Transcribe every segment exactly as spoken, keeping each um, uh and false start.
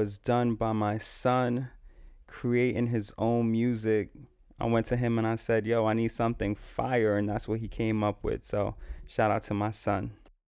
was done by my son creating his own music. I went to him and I said, yo, I need something fire. And that's what he came up with. So shout out to my son.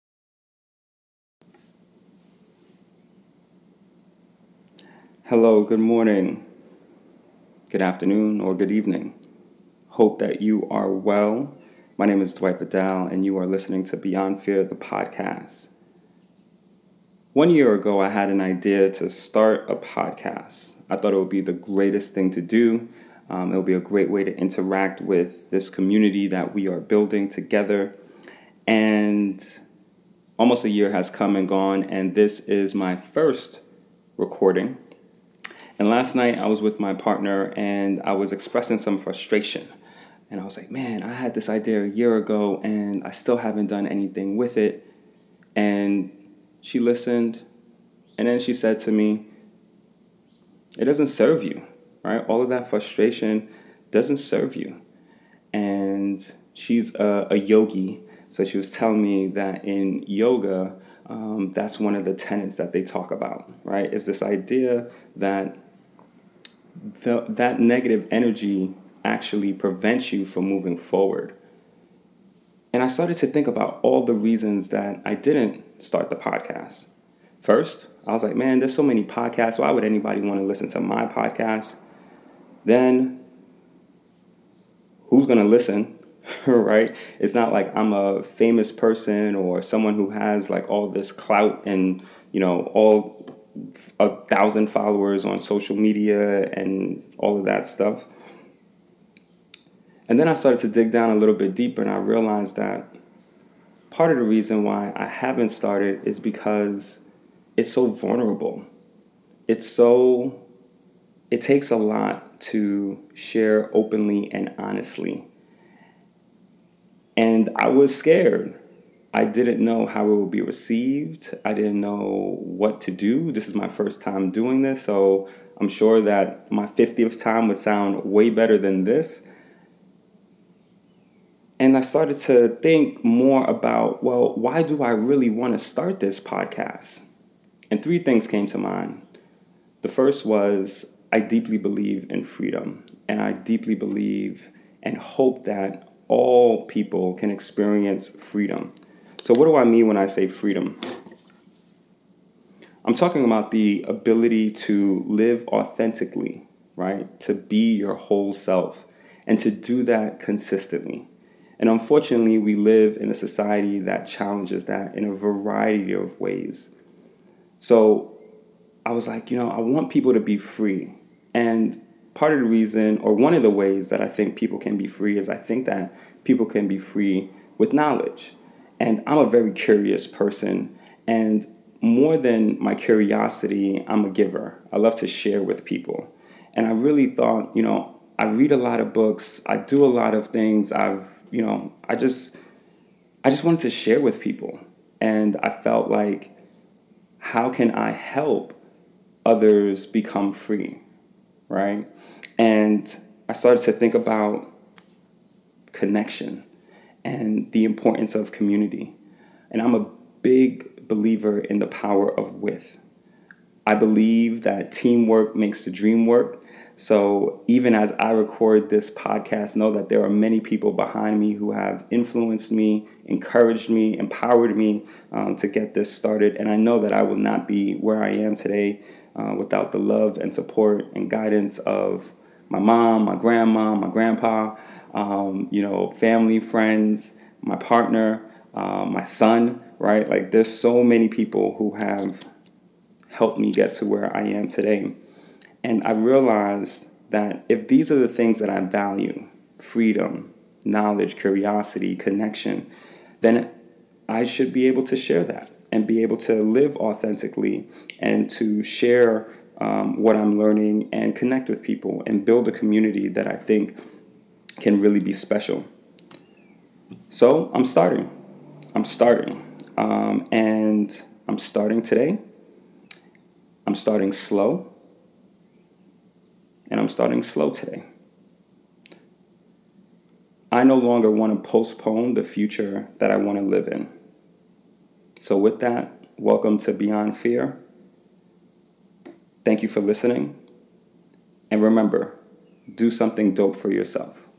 Hello, good morning, good afternoon, or good evening. Hope that you are well. My name is Dwight Vidal, and you are listening to Beyond Fear, the podcast. One year ago, I had an idea to start a podcast. I thought it would be the greatest thing to do. Um, it will be a great way to interact with this community that we are building together. And almost a year has come and gone, and this is my first recording. And last night, I was with my partner, and I was expressing some frustration. And I was like, man, I had this idea a year ago and I still haven't done anything with it. And she listened, and then she said to me, it doesn't serve you, right? All of that frustration doesn't serve you. And she's a, a yogi. So she was telling me that in yoga, um, that's one of the tenets that they talk about, right? Is this idea that the, that negative energy actually prevents you from moving forward. And I started to think about all the reasons that I didn't start the podcast. First, I was like, man, there's so many podcasts. Why would anybody want to listen to my podcast? Then, who's going to listen, right? It's not like I'm a famous person or someone who has like all this clout and, you know, all a thousand followers on social media and all of that stuff. And then I started to dig down a little bit deeper, and I realized that part of the reason why I haven't started is because it's so vulnerable. It's so, it takes a lot to share openly and honestly. And I was scared. I didn't know how it would be received. I didn't know what to do. This is my first time doing this, so I'm sure that my fiftieth time would sound way better than this. And I started to think more about, well, why do I really want to start this podcast? And three things came to mind. The first was I deeply believe in freedom, and I deeply believe and hope that all people can experience freedom. So what do I mean when I say freedom? I'm talking about the ability to live authentically, right? To be your whole self, and to do that consistently. And unfortunately, we live in a society that challenges that in a variety of ways. So I was like, you know, I want people to be free. And part of the reason, or one of the ways that I think people can be free is I think that people can be free with knowledge. And I'm a very curious person. And more than my curiosity, I'm a giver. I love to share with people. And I really thought, you know, I read a lot of books. I do a lot of things. I've, you know, I just, I just wanted to share with people. And I felt like, how can I help others become free, right? And I started to think about connection and the importance of community. And I'm a big believer in the power of with. I believe that teamwork makes the dream work. So even as I record this podcast, know that there are many people behind me who have influenced me, encouraged me, empowered me um, to get this started. And I know that I will not be where I am today uh, without the love and support and guidance of my mom, my grandma, my grandpa, um, you know, family, friends, my partner, uh, my son, right? Like there's so many people who have helped me get to where I am today. And I realized that if these are the things that I value, freedom, knowledge, curiosity, connection, then I should be able to share that and be able to live authentically and to share um, what I'm learning and connect with people and build a community that I think can really be special. So I'm starting. I'm starting. Um, and I'm starting today. I'm starting slow. And I'm starting slow today. I no longer want to postpone the future that I want to live in. So with that, welcome to Beyond Fear. Thank you for listening. And remember, do something dope for yourself.